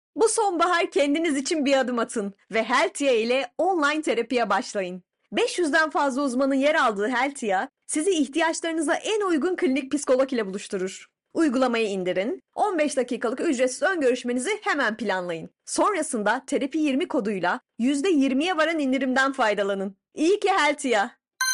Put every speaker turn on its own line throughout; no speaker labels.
Bu sonbahar kendiniz için bir adım atın ve Heltia ile online terapiye başlayın. 500'den fazla uzmanın yer aldığı Heltia, sizi ihtiyaçlarınıza en uygun klinik psikolog ile buluşturur. Uygulamayı indirin, 15 dakikalık ücretsiz ön görüşmenizi hemen planlayın. Sonrasında Terapi 20 koduyla %20'ye varan indirimden faydalanın. İyi ki Heltia.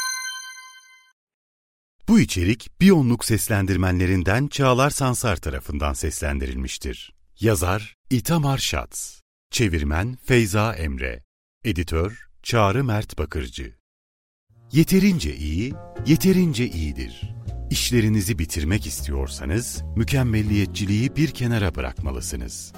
Bu içerik Biyonluk seslendirmenlerinden Çağlar Sansar tarafından seslendirilmiştir. Yazar İtamar Şats, çevirmen Feyza Emre, editör Çağrı Mert Bakırcı. Yeterince iyi, yeterince iyidir. İşlerinizi bitirmek istiyorsanız, mükemmelliyetçiliği bir kenara bırakmalısınız.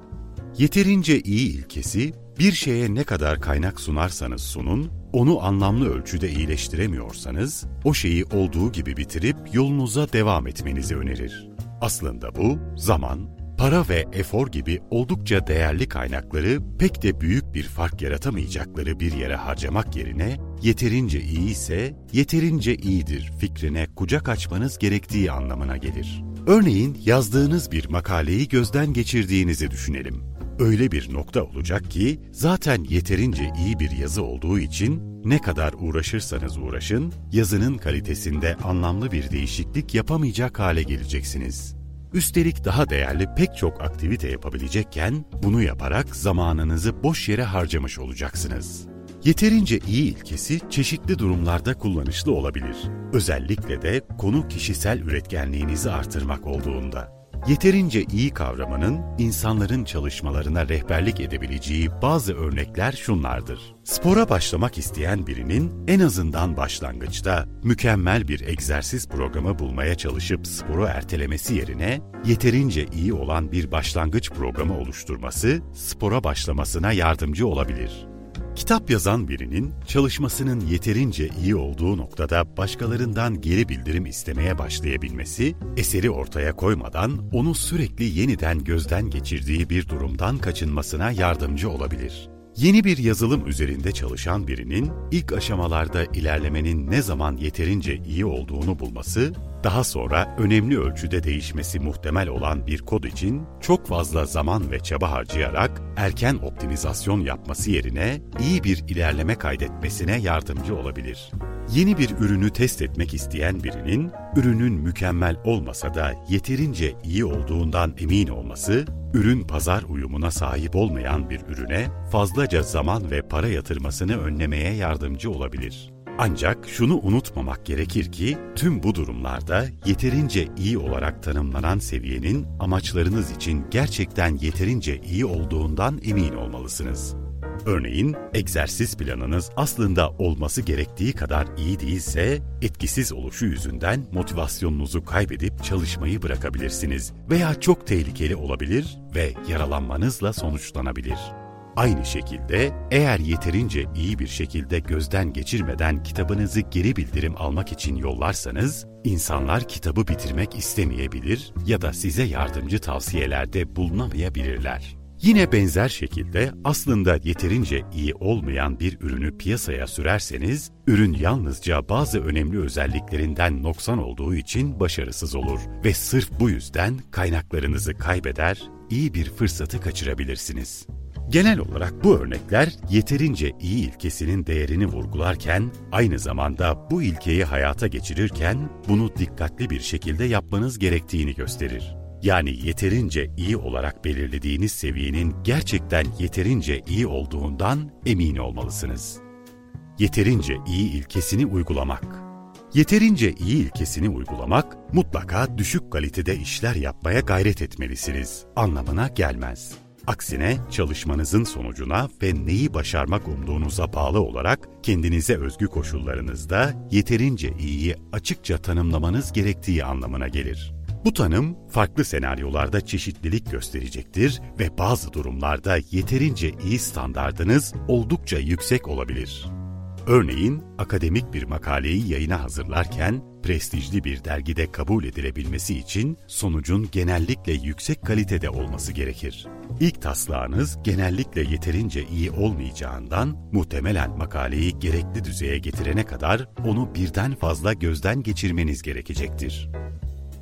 Yeterince iyi ilkesi, bir şeye ne kadar kaynak sunarsanız sunun, onu anlamlı ölçüde iyileştiremiyorsanız, o şeyi olduğu gibi bitirip yolunuza devam etmenizi önerir. Aslında bu, zaman, para ve efor gibi oldukça değerli kaynakları pek de büyük bir fark yaratamayacakları bir yere harcamak yerine, yeterince iyi ise yeterince iyidir fikrine kucak açmanız gerektiği anlamına gelir. Örneğin yazdığınız bir makaleyi gözden geçirdiğinizi düşünelim. Öyle bir nokta olacak ki zaten yeterince iyi bir yazı olduğu için ne kadar uğraşırsanız uğraşın, yazının kalitesinde anlamlı bir değişiklik yapamayacak hale geleceksiniz. Üstelik daha değerli pek çok aktivite yapabilecekken bunu yaparak zamanınızı boş yere harcamış olacaksınız. Yeterince iyi ilkesi çeşitli durumlarda kullanışlı olabilir. Özellikle de konu kişisel üretkenliğinizi artırmak olduğunda. Yeterince iyi kavramının insanların çalışmalarına rehberlik edebileceği bazı örnekler şunlardır. Spora başlamak isteyen birinin en azından başlangıçta mükemmel bir egzersiz programı bulmaya çalışıp sporu ertelemesi yerine yeterince iyi olan bir başlangıç programı oluşturması spora başlamasına yardımcı olabilir. Kitap yazan birinin çalışmasının yeterince iyi olduğu noktada başkalarından geri bildirim istemeye başlayabilmesi, eseri ortaya koymadan onu sürekli yeniden gözden geçirdiği bir durumdan kaçınmasına yardımcı olabilir. Yeni bir yazılım üzerinde çalışan birinin ilk aşamalarda ilerlemenin ne zaman yeterince iyi olduğunu bulması, daha sonra önemli ölçüde değişmesi muhtemel olan bir kod için çok fazla zaman ve çaba harcayarak erken optimizasyon yapması yerine iyi bir ilerleme kaydetmesine yardımcı olabilir. Yeni bir ürünü test etmek isteyen birinin, ürünün mükemmel olmasa da yeterince iyi olduğundan emin olması, ürün pazar uyumuna sahip olmayan bir ürüne fazlaca zaman ve para yatırmasını önlemeye yardımcı olabilir. Ancak şunu unutmamak gerekir ki, tüm bu durumlarda yeterince iyi olarak tanımlanan seviyenin amaçlarınız için gerçekten yeterince iyi olduğundan emin olmalısınız. Örneğin, egzersiz planınız aslında olması gerektiği kadar iyi değilse, etkisiz oluşu yüzünden motivasyonunuzu kaybedip çalışmayı bırakabilirsiniz veya çok tehlikeli olabilir ve yaralanmanızla sonuçlanabilir. Aynı şekilde, eğer yeterince iyi bir şekilde gözden geçirmeden kitabınızı geri bildirim almak için yollarsanız, insanlar kitabı bitirmek istemeyebilir ya da size yardımcı tavsiyelerde bulunamayabilirler. Yine benzer şekilde aslında yeterince iyi olmayan bir ürünü piyasaya sürerseniz, ürün yalnızca bazı önemli özelliklerinden noksan olduğu için başarısız olur ve sırf bu yüzden kaynaklarınızı kaybeder, iyi bir fırsatı kaçırabilirsiniz. Genel olarak bu örnekler yeterince iyi ilkesinin değerini vurgularken, aynı zamanda bu ilkeyi hayata geçirirken bunu dikkatli bir şekilde yapmanız gerektiğini gösterir. Yani yeterince iyi olarak belirlediğiniz seviyenin gerçekten yeterince iyi olduğundan emin olmalısınız. Yeterince iyi ilkesini uygulamak. Yeterince iyi ilkesini uygulamak, mutlaka düşük kalitede işler yapmaya gayret etmelisiniz anlamına gelmez. Aksine çalışmanızın sonucuna ve neyi başarmak umduğunuza bağlı olarak kendinize özgü koşullarınızda yeterince iyiyi açıkça tanımlamanız gerektiği anlamına gelir. Bu tanım farklı senaryolarda çeşitlilik gösterecektir ve bazı durumlarda yeterince iyi standardınız oldukça yüksek olabilir. Örneğin, akademik bir makaleyi yayına hazırlarken, prestijli bir dergide kabul edilebilmesi için sonucun genellikle yüksek kalitede olması gerekir. İlk taslağınız genellikle yeterince iyi olmayacağından, muhtemelen makaleyi gerekli düzeye getirene kadar onu birden fazla gözden geçirmeniz gerekecektir.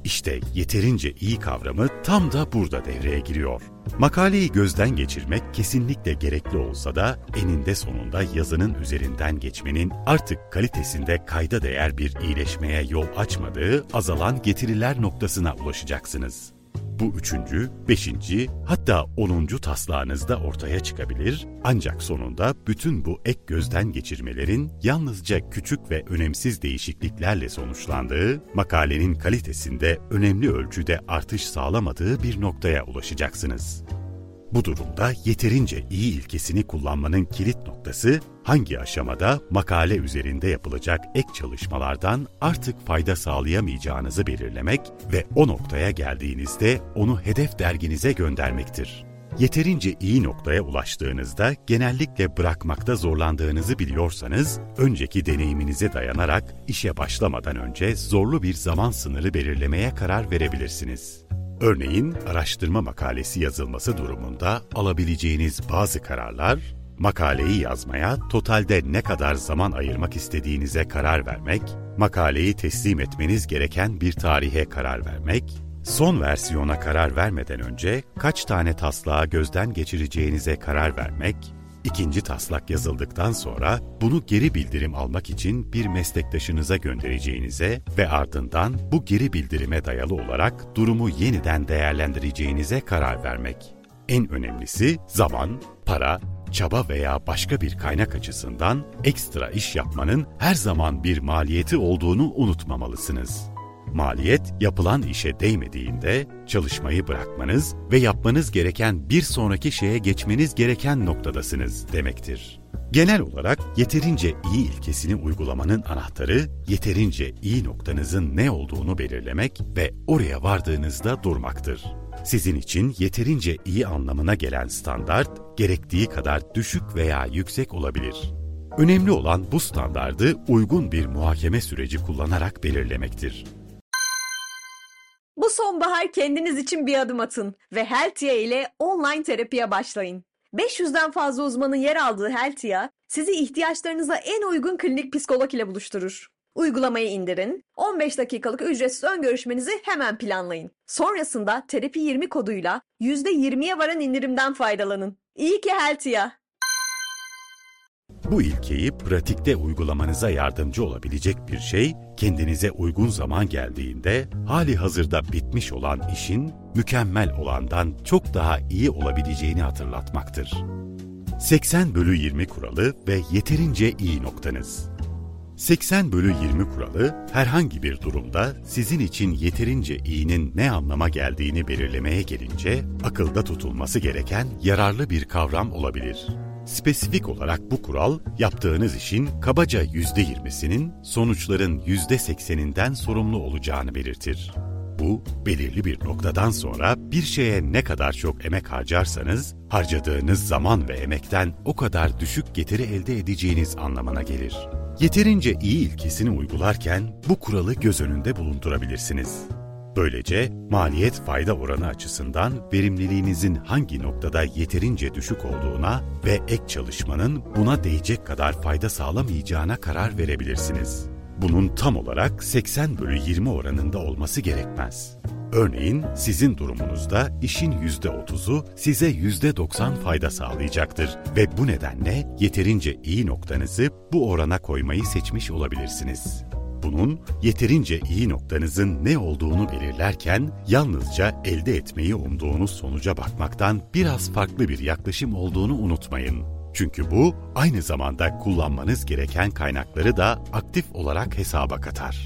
İşte yeterince iyi kavramı tam da burada devreye giriyor. Makaleyi gözden geçirmek kesinlikle gerekli olsa da eninde sonunda yazının üzerinden geçmenin artık kalitesinde kayda değer bir iyileşmeye yol açmadığı azalan getiriler noktasına ulaşacaksınız. Bu 3. 5. hatta 10. taslağınızda ortaya çıkabilir ancak sonunda bütün bu ek gözden geçirmelerin yalnızca küçük ve önemsiz değişikliklerle sonuçlandığı, makalenin kalitesinde önemli ölçüde artış sağlamadığı bir noktaya ulaşacaksınız. Bu durumda yeterince iyi ilkesini kullanmanın kilit noktası, hangi aşamada makale üzerinde yapılacak ek çalışmalardan artık fayda sağlayamayacağınızı belirlemek ve o noktaya geldiğinizde onu hedef derginize göndermektir. Yeterince iyi noktaya ulaştığınızda genellikle bırakmakta zorlandığınızı biliyorsanız, önceki deneyiminize dayanarak işe başlamadan önce zorlu bir zaman sınırı belirlemeye karar verebilirsiniz. Örneğin, araştırma makalesi yazılması durumunda alabileceğiniz bazı kararlar, makaleyi yazmaya totalde ne kadar zaman ayırmak istediğinize karar vermek, makaleyi teslim etmeniz gereken bir tarihe karar vermek, son versiyona karar vermeden önce kaç tane taslağı gözden geçireceğinize karar vermek, İkinci taslak yazıldıktan sonra bunu geri bildirim almak için bir meslektaşınıza göndereceğinize ve ardından bu geri bildirime dayalı olarak durumu yeniden değerlendireceğinize karar vermek. En önemlisi zaman, para, çaba veya başka bir kaynak açısından ekstra iş yapmanın her zaman bir maliyeti olduğunu unutmamalısınız. Maliyet, yapılan işe değmediğinde çalışmayı bırakmanız ve yapmanız gereken bir sonraki şeye geçmeniz gereken noktadasınız demektir. Genel olarak yeterince iyi ilkesini uygulamanın anahtarı, yeterince iyi noktanızın ne olduğunu belirlemek ve oraya vardığınızda durmaktır. Sizin için yeterince iyi anlamına gelen standart, gerektiği kadar düşük veya yüksek olabilir. Önemli olan bu standardı uygun bir muhakeme süreci kullanarak belirlemektir.
Bu sonbahar kendiniz için bir adım atın ve Heltia ile online terapiye başlayın. 500'den fazla uzmanın yer aldığı Heltia, sizi ihtiyaçlarınıza en uygun klinik psikolog ile buluşturur. Uygulamayı indirin, 15 dakikalık ücretsiz ön görüşmenizi hemen planlayın. Sonrasında Terapi 20 koduyla %20'ye varan indirimden faydalanın. İyi ki Heltia!
Bu ilkeyi pratikte uygulamanıza yardımcı olabilecek bir şey, kendinize uygun zaman geldiğinde hali hazırda bitmiş olan işin mükemmel olandan çok daha iyi olabileceğini hatırlatmaktır. 80/20 kuralı ve yeterince iyi noktanız. 80/20 kuralı, herhangi bir durumda sizin için yeterince iyinin ne anlama geldiğini belirlemeye gelince akılda tutulması gereken yararlı bir kavram olabilir. Spesifik olarak bu kural, yaptığınız işin kabaca %20'sinin sonuçların %80'inden sorumlu olacağını belirtir. Bu, belirli bir noktadan sonra bir şeye ne kadar çok emek harcarsanız, harcadığınız zaman ve emekten o kadar düşük getiri elde edeceğiniz anlamına gelir. Yeterince iyi ilkesini uygularken bu kuralı göz önünde bulundurabilirsiniz. Böylece maliyet-fayda oranı açısından verimliliğinizin hangi noktada yeterince düşük olduğuna ve ek çalışmanın buna değecek kadar fayda sağlamayacağına karar verebilirsiniz. Bunun tam olarak 80/20 oranında olması gerekmez. Örneğin sizin durumunuzda işin %30'u size %90 fayda sağlayacaktır ve bu nedenle yeterince iyi noktanızı bu orana koymayı seçmiş olabilirsiniz. Bunun yeterince iyi noktanızın ne olduğunu belirlerken yalnızca elde etmeyi umduğunuz sonuca bakmaktan biraz farklı bir yaklaşım olduğunu unutmayın. Çünkü bu aynı zamanda kullanmanız gereken kaynakları da aktif olarak hesaba katar.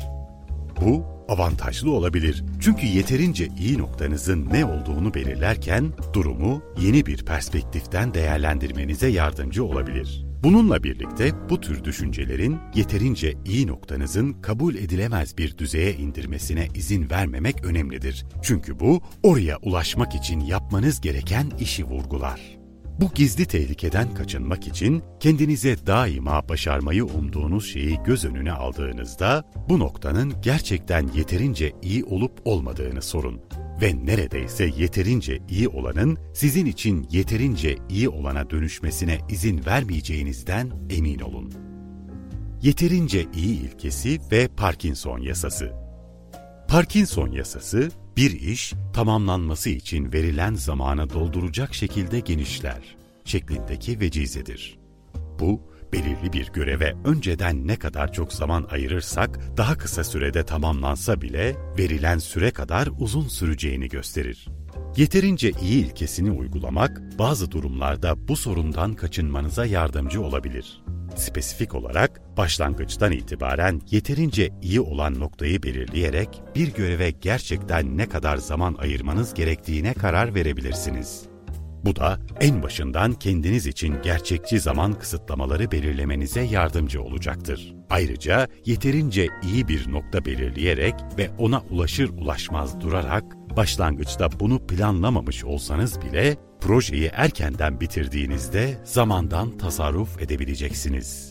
Bu avantajlı olabilir çünkü yeterince iyi noktanızın ne olduğunu belirlerken durumu yeni bir perspektiften değerlendirmenize yardımcı olabilir. Bununla birlikte bu tür düşüncelerin yeterince iyi noktanızın kabul edilemez bir düzeye indirmesine izin vermemek önemlidir. Çünkü bu oraya ulaşmak için yapmanız gereken işi vurgular. Bu gizli tehlikeden kaçınmak için kendinize daima başarmayı umduğunuz şeyi göz önüne aldığınızda bu noktanın gerçekten yeterince iyi olup olmadığını sorun. Ve neredeyse yeterince iyi olanın sizin için yeterince iyi olana dönüşmesine izin vermeyeceğinizden emin olun. Yeterince iyi ilkesi ve Parkinson yasası. Parkinson yasası, bir iş tamamlanması için verilen zamanı dolduracak şekilde genişler şeklindeki vecizedir. Bu, belirli bir göreve önceden ne kadar çok zaman ayırırsak daha kısa sürede tamamlansa bile verilen süre kadar uzun süreceğini gösterir. Yeterince iyi ilkesini uygulamak bazı durumlarda bu sorundan kaçınmanıza yardımcı olabilir. Spesifik olarak başlangıçtan itibaren yeterince iyi olan noktayı belirleyerek bir göreve gerçekten ne kadar zaman ayırmanız gerektiğine karar verebilirsiniz. Bu da en başından kendiniz için gerçekçi zaman kısıtlamaları belirlemenize yardımcı olacaktır. Ayrıca yeterince iyi bir nokta belirleyerek ve ona ulaşır ulaşmaz durarak başlangıçta bunu planlamamış olsanız bile projeyi erkenden bitirdiğinizde zamandan tasarruf edebileceksiniz.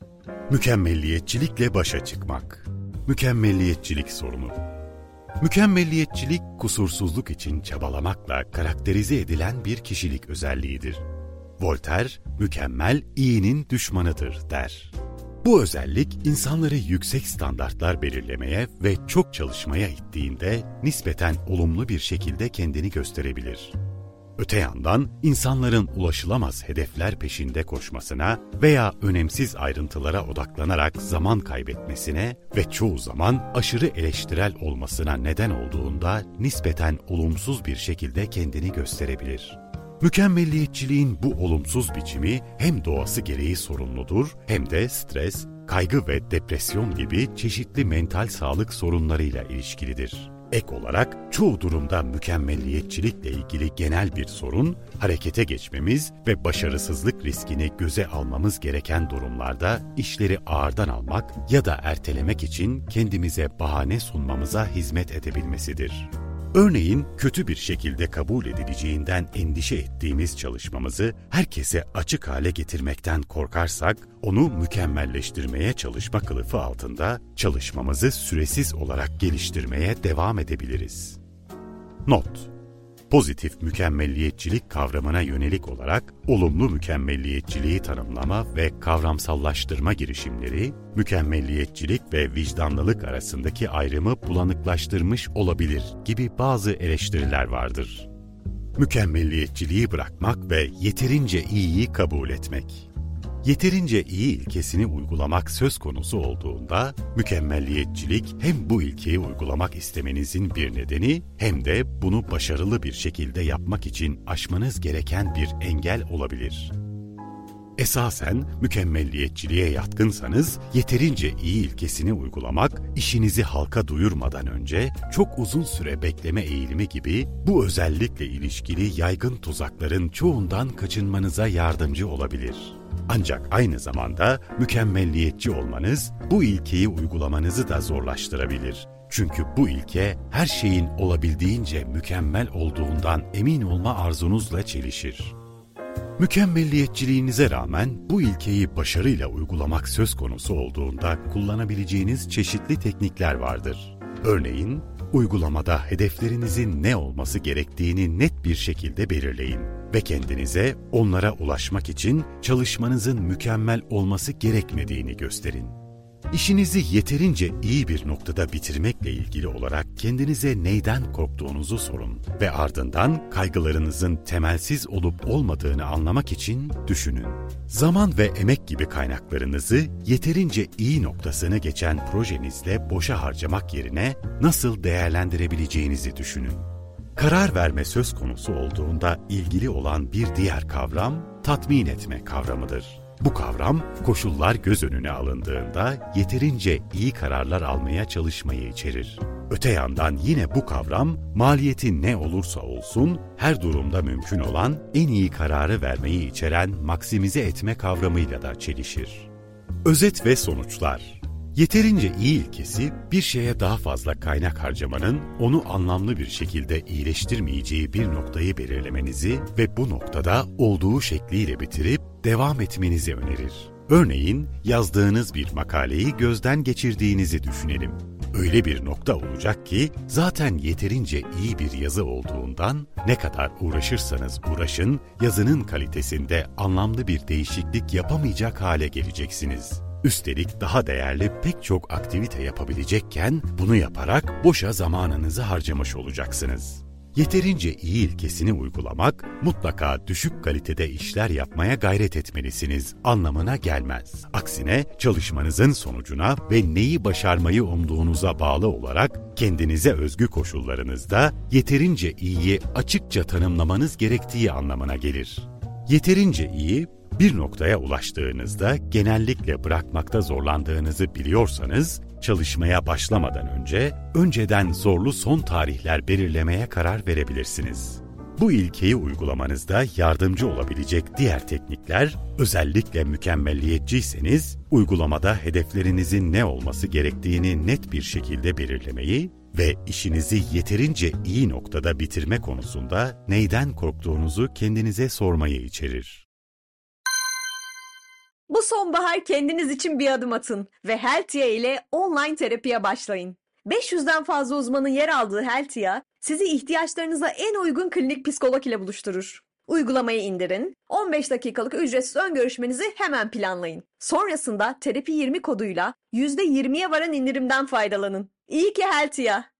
Mükemmelliyetçilikle başa çıkmak. Mükemmelliyetçilik sorunu. Mükemmelliyetçilik, kusursuzluk için çabalamakla karakterize edilen bir kişilik özelliğidir. Voltaire, mükemmel iyinin düşmanıdır der. Bu özellik, insanları yüksek standartlar belirlemeye ve çok çalışmaya ittiğinde nispeten olumlu bir şekilde kendini gösterebilir. Öte yandan, insanların ulaşılamaz hedefler peşinde koşmasına veya önemsiz ayrıntılara odaklanarak zaman kaybetmesine ve çoğu zaman aşırı eleştirel olmasına neden olduğunda nispeten olumsuz bir şekilde kendini gösterebilir. Mükemmelliyetçiliğin bu olumsuz biçimi hem doğası gereği sorunludur hem de stres, kaygı ve depresyon gibi çeşitli mental sağlık sorunlarıyla ilişkilidir. Ek olarak çoğu durumda mükemmelliyetçilikle ilgili genel bir sorun, harekete geçmemiz ve başarısızlık riskini göze almamız gereken durumlarda işleri ağırdan almak ya da ertelemek için kendimize bahane sunmamıza hizmet edebilmesidir. Örneğin kötü bir şekilde kabul edileceğinden endişe ettiğimiz çalışmamızı herkese açık hale getirmekten korkarsak, onu mükemmelleştirmeye çalışma kılıfı altında çalışmamızı süresiz olarak geliştirmeye devam edebiliriz. Not: Pozitif mükemmelliyetçilik kavramına yönelik olarak olumlu mükemmelliyetçiliği tanımlama ve kavramsallaştırma girişimleri, mükemmelliyetçilik ve vicdanlılık arasındaki ayrımı bulanıklaştırmış olabilir gibi bazı eleştiriler vardır. Mükemmelliyetçiliği bırakmak ve yeterince iyiyi kabul etmek. Yeterince iyi ilkesini uygulamak söz konusu olduğunda, mükemmelliyetçilik hem bu ilkeyi uygulamak istemenizin bir nedeni hem de bunu başarılı bir şekilde yapmak için aşmanız gereken bir engel olabilir. Esasen mükemmelliyetçiliğe yatkınsanız, yeterince iyi ilkesini uygulamak, işinizi halka duyurmadan önce çok uzun süre bekleme eğilimi gibi bu özellikle ilişkili yaygın tuzakların çoğundan kaçınmanıza yardımcı olabilir. Ancak aynı zamanda mükemmelliyetçi olmanız bu ilkeyi uygulamanızı da zorlaştırabilir. Çünkü bu ilke her şeyin olabildiğince mükemmel olduğundan emin olma arzunuzla çelişir. Mükemmelliyetçiliğinize rağmen bu ilkeyi başarıyla uygulamak söz konusu olduğunda kullanabileceğiniz çeşitli teknikler vardır. Örneğin, uygulamada hedeflerinizin ne olması gerektiğini net bir şekilde belirleyin ve kendinize onlara ulaşmak için çalışmanızın mükemmel olması gerekmediğini gösterin. İşinizi yeterince iyi bir noktada bitirmekle ilgili olarak kendinize neyden korktuğunuzu sorun ve ardından kaygılarınızın temelsiz olup olmadığını anlamak için düşünün. Zaman ve emek gibi kaynaklarınızı yeterince iyi noktasını geçen projenizle boşa harcamak yerine nasıl değerlendirebileceğinizi düşünün. Karar verme söz konusu olduğunda ilgili olan bir diğer kavram, tatmin etme kavramıdır. Bu kavram, koşullar göz önüne alındığında yeterince iyi kararlar almaya çalışmayı içerir. Öte yandan yine bu kavram, maliyeti ne olursa olsun, her durumda mümkün olan en iyi kararı vermeyi içeren maksimize etme kavramıyla da çelişir. Özet ve sonuçlar. Yeterince iyi ilkesi, bir şeye daha fazla kaynak harcamanın, onu anlamlı bir şekilde iyileştirmeyeceği bir noktayı belirlemenizi ve bu noktada olduğu şekliyle bitirip devam etmenizi önerir. Örneğin, yazdığınız bir makaleyi gözden geçirdiğinizi düşünelim. Öyle bir nokta olacak ki, zaten yeterince iyi bir yazı olduğundan, ne kadar uğraşırsanız uğraşın, yazının kalitesinde anlamlı bir değişiklik yapamayacak hale geleceksiniz. Üstelik daha değerli pek çok aktivite yapabilecekken bunu yaparak boşa zamanınızı harcamış olacaksınız. Yeterince iyi ilkesini uygulamak, mutlaka düşük kalitede işler yapmaya gayret etmelisiniz anlamına gelmez. Aksine çalışmanızın sonucuna ve neyi başarmayı umduğunuza bağlı olarak kendinize özgü koşullarınızda yeterince iyiyi açıkça tanımlamanız gerektiği anlamına gelir. Yeterince iyi, bir noktaya ulaştığınızda genellikle bırakmakta zorlandığınızı biliyorsanız, çalışmaya başlamadan önceden zorlu son tarihler belirlemeye karar verebilirsiniz. Bu ilkeyi uygulamanızda yardımcı olabilecek diğer teknikler, özellikle mükemmelliyetçiyseniz, uygulamada hedeflerinizin ne olması gerektiğini net bir şekilde belirlemeyi ve işinizi yeterince iyi noktada bitirme konusunda neyden korktuğunuzu kendinize sormayı içerir.
Bu sonbahar kendiniz için bir adım atın ve Heltia ile online terapiye başlayın. 500'den fazla uzmanın yer aldığı Heltia, sizi ihtiyaçlarınıza en uygun klinik psikolog ile buluşturur. Uygulamayı indirin, 15 dakikalık ücretsiz ön görüşmenizi hemen planlayın. Sonrasında Terapi 20 koduyla %20'ye varan indirimden faydalanın. İyi ki Heltia!